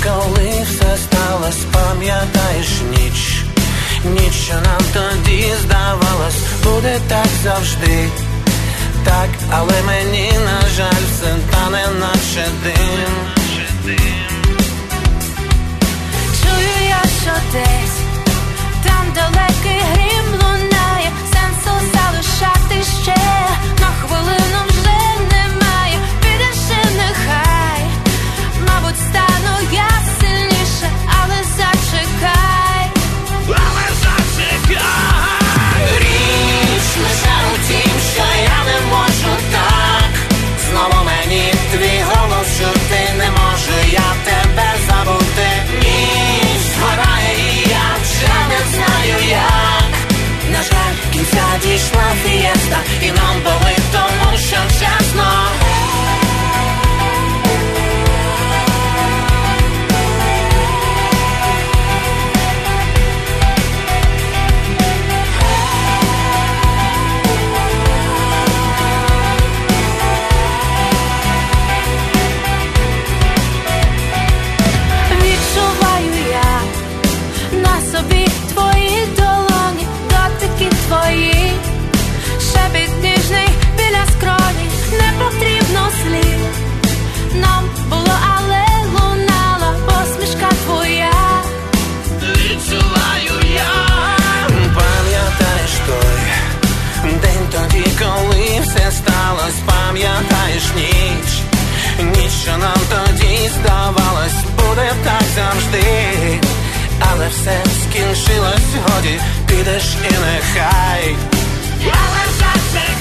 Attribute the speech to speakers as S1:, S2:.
S1: коли все сталось, пам'ятаєш ніч, ніч, що нам тоді здавалось, буде так завжди. Так, але мені, на жаль, все тане, наче дим.
S2: Чую я, що десь там далекий грім лунає, сенсу залишати ще на хвилину вже немає. Підеш і нехай, мабуть, стану я сильніше, але зачекай.
S1: Але зачекай. Річ лише у тім, що я не можу так. Знову мені твій голос чути, не можу я тебе забути. Ніч згорає і я вже не знаю як. На жаль, кінця дійшла фієста, і нам болить, тому що чесно.
S2: Собі твої долоні, дотики твої, шепіт ніжний біля скроні, не потрібно слів. Нам було, але лунала посмішка твоя.
S1: Відчуваю я. Пам'ятаєш той день тоді, коли все сталось, пам'ятаєш ніч, ніч, що нам тоді здавалось, буде так завжди. Але все скінчилось, годі, підеш і нехай. Але зачекай.